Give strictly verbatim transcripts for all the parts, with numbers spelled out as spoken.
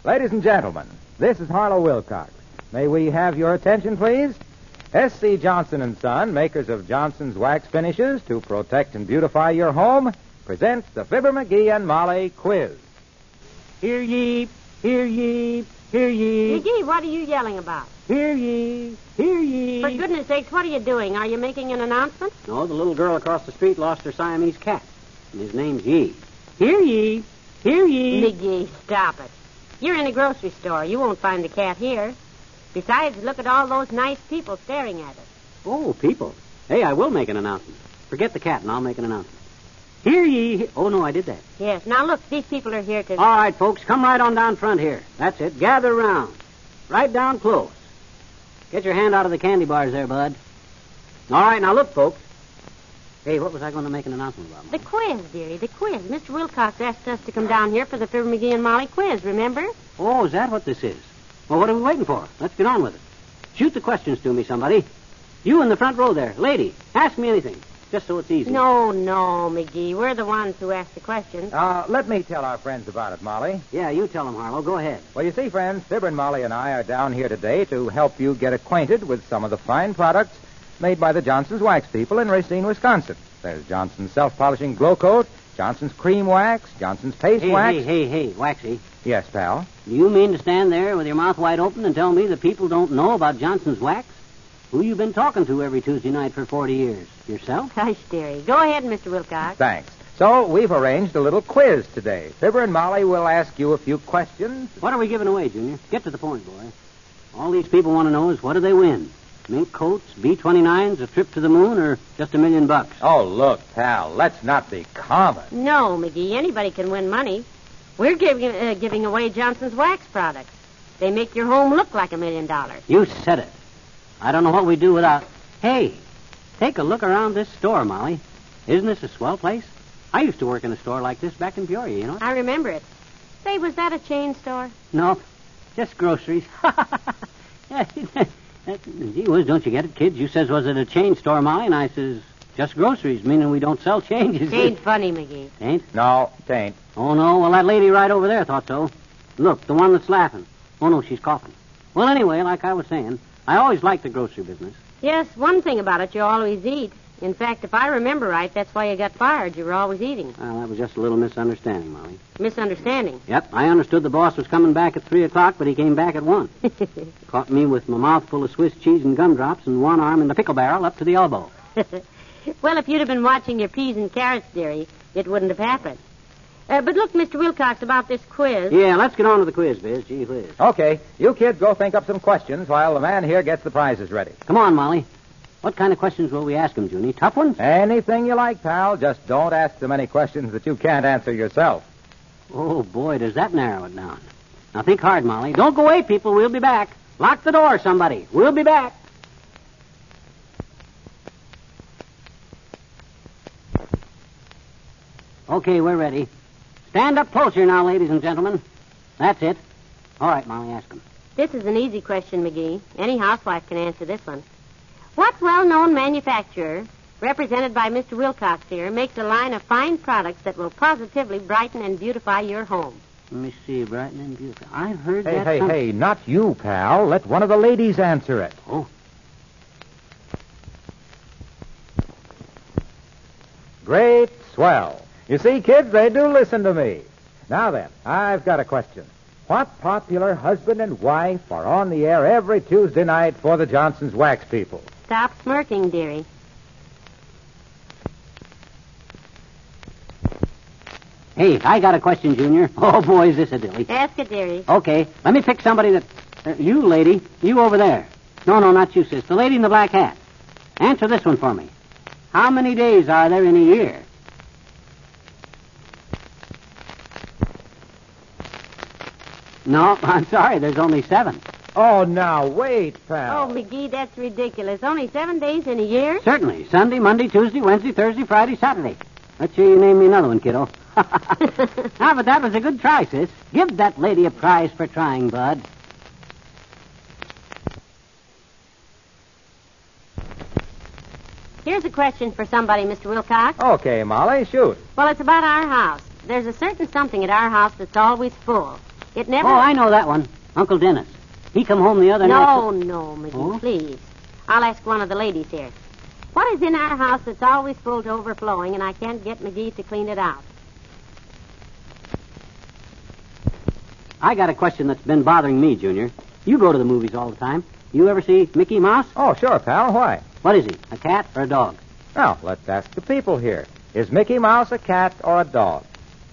Ladies and gentlemen, this is Harlow Wilcox. May we have your attention, please? S C. Johnson and Son, makers of Johnson's Wax Finishes to protect and beautify your home, presents the Fibber McGee and Molly Quiz. Hear ye, hear ye, hear ye. McGee, what are you yelling about? Hear ye, hear ye. For goodness sakes, what are you doing? Are you making an announcement? No, the little girl across the street lost her Siamese cat, and his name's Ye. Hear ye, hear ye. McGee, stop it. You're in a grocery store. You won't find the cat here. Besides, look at all those nice people staring at us. Oh, people. Hey, I will make an announcement. Forget the cat, and I'll make an announcement. Hear ye. Oh, no, I did that. Yes, now look, these people are here to... All right, folks, come right on down front here. That's it. Gather around. Right down close. Get your hand out of the candy bars there, bud. All right, now look, folks. Hey, what was I going to make an announcement about? The quiz, dearie, the quiz. Mister Wilcox asked us to come down here for the Fibber McGee and Molly quiz, remember? Oh, is that what this is? Well, what are we waiting for? Let's get on with it. Shoot the questions to me, somebody. You in the front row there. Lady, ask me anything, just so it's easy. No, no, McGee. We're the ones who ask the questions. Uh, let me tell our friends about it, Molly. Yeah, you tell them, Harlow. Go ahead. Well, you see, friends, Fibber and Molly and I are down here today to help you get acquainted with some of the fine products made by the Johnson's Wax people in Racine, Wisconsin. There's Johnson's self-polishing glow coat, Johnson's cream wax, Johnson's paste Hey, wax. hey, hey, hey, Waxy. Yes, pal. Do you mean to stand there with your mouth wide open and tell me the people don't know about Johnson's Wax? Who you been talking to every Tuesday night for forty years? Yourself? Hush, dearie. Go ahead, Mister Wilcox. Thanks. So we've arranged a little quiz today. Fibber and Molly will ask you a few questions. What are we giving away, Junior? Get to the point, boy. All these people want to know is what do they win? Mink coats, B twenty-nines, a trip to the moon, or just a million bucks? Oh, look, pal, let's not be common. No, McGee. Anybody can win money. We're giving uh, giving away Johnson's Wax products. They make your home look like a million dollars. You said it. I don't know what we'd do without... Hey, take a look around this store, Molly. Isn't this a swell place? I used to work in a store like this back in Peoria, you know? I remember it. Say, was that a chain store? Nope, just groceries. Gee whiz, don't you get it, kids? You says, was it a chain store, Molly? And I says, just groceries, meaning we don't sell changes. Ain't funny, McGee. Ain't? No, tain't. Oh, no? Well, that lady right over there thought so. Look, the one that's laughing. Oh, no, she's coughing. Well, anyway, like I was saying, I always liked the grocery business. Yes, one thing about it, you always eat. In fact, if I remember right, that's why you got fired. You were always eating. Well, that was just a little misunderstanding, Molly. Misunderstanding. Yep, I understood the boss was coming back at three o'clock, but he came back at one. Caught me with my mouth full of Swiss cheese and gumdrops and one arm in the pickle barrel up to the elbow. Well, if you'd have been watching your peas and carrots, dearie, it wouldn't have happened. Uh, but look, Mister Wilcox, about this quiz. Yeah, let's get on to the quiz, Biz. Gee whiz. Okay, you kids go think up some questions while the man here gets the prizes ready. Come on, Molly. What kind of questions will we ask him, Junie? Tough ones? Anything you like, pal. Just don't ask them any questions that you can't answer yourself. Oh, boy, does that narrow it down. Now, think hard, Molly. Don't go away, people. We'll be back. Lock the door, somebody. We'll be back. Okay, we're ready. Stand up closer now, ladies and gentlemen. That's it. All right, Molly, ask him. This is an easy question, McGee. Any housewife can answer this one. What well-known manufacturer, represented by Mister Wilcox here, makes a line of fine products that will positively brighten and beautify your home? Let me see, brighten and beautify. I've heard Hey, that... hey, some... hey, not you, pal. Let one of the ladies answer it. Oh. Great swell. You see, kids, they do listen to me. Now then, I've got a question. What popular husband and wife are on the air every Tuesday night for the Johnson's Wax people? Stop smirking, dearie. Hey, I got a question, Junior. Oh, boy, is this a dilly. Ask it, dearie. Okay, let me pick somebody that... Uh, you, lady. You over there. No, no, not you, sis. The lady in the black hat. Answer this one for me. How many days are there in a year? No, I'm sorry. There's only seven. Oh, now, wait, pal. Oh, McGee, that's ridiculous. Only seven days in a year? Certainly. Sunday, Monday, Tuesday, Wednesday, Thursday, Friday, Saturday. Let's hear you name me another one, kiddo. Ah, but that was a good try, sis. Give that lady a prize for trying, bud. Here's a question for somebody, Mister Wilcox. Okay, Molly, shoot. Well, it's about our house. There's a certain something at our house that's always full. It never... Oh, I know that one. Uncle Dennis. He come home the other night... No, no, McGee, Oh? please. I'll ask one of the ladies here. What is in our house that's always full to overflowing and I can't get McGee to clean it out? I got a question that's been bothering me, Junior. You go to the movies all the time. You ever see Mickey Mouse? Oh, sure, pal. Why? What is he, a cat or a dog? Now, let's ask the people here. Is Mickey Mouse a cat or a dog?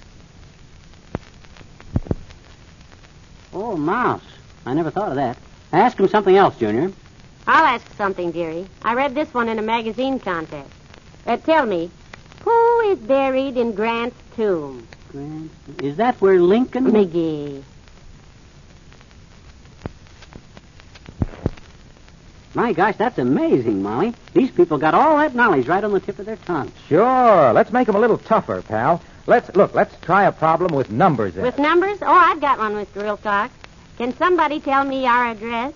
Oh, mouse. I never thought of that. Ask him something else, Junior. I'll ask something, dearie. I read this one in a magazine contest. Uh, tell me, who is buried in Grant's tomb? Grant, is that where Lincoln... McGee. My gosh, that's amazing, Molly. These people got all that knowledge right on the tip of their tongue. Sure. Let's make them a little tougher, pal. Let's, look, let's try a problem with numbers in With it. numbers? Oh, I've got one, Mister Wilcox. Can somebody tell me our address?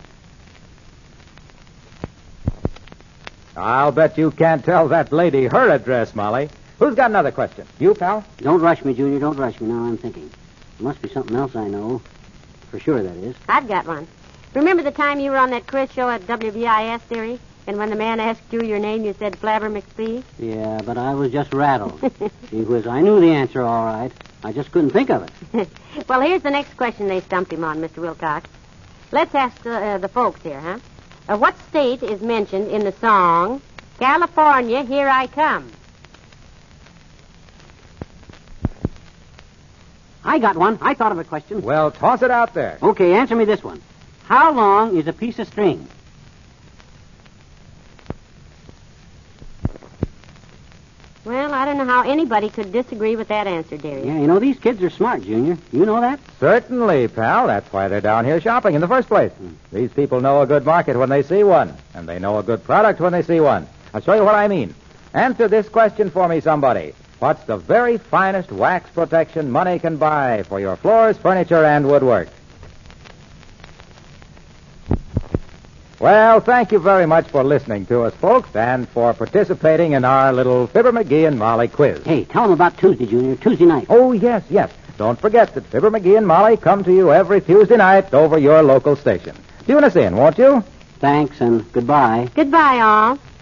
I'll bet you can't tell that lady her address, Molly. Who's got another question? You, pal? Don't rush me, Junior. Don't rush me. Now I'm thinking. There must be something else I know. For sure, that is. I've got one. Remember the time you were on that quiz show at W B I S, dearie? And when the man asked you your name, you said Flabber McSpee? Yeah, but I was just rattled. Gee whiz, I knew the answer all right. I just couldn't think of it. Well, here's the next question they stumped him on, Mister Wilcox. Let's ask uh, uh, the folks here, huh? Uh, what state is mentioned in the song, California, Here I Come? I got one. I thought of a question. Well, toss it out there. Okay, answer me this one. How long is a piece of string? Well, I don't know how anybody could disagree with that answer, dearie. Yeah, you know, these kids are smart, Junior. You know that? Certainly, pal. That's why they're down here shopping in the first place. These people know a good market when they see one, and they know a good product when they see one. I'll show you what I mean. Answer this question for me, somebody. What's the very finest wax protection money can buy for your floors, furniture, and woodwork? Well, thank you very much for listening to us, folks, and for participating in our little Fibber McGee and Molly quiz. Hey, tell them about Tuesday, Junior. Tuesday night. Oh, yes, yes. Don't forget that Fibber McGee and Molly come to you every Tuesday night over your local station. Tune us in, won't you? Thanks and goodbye. Goodbye, all.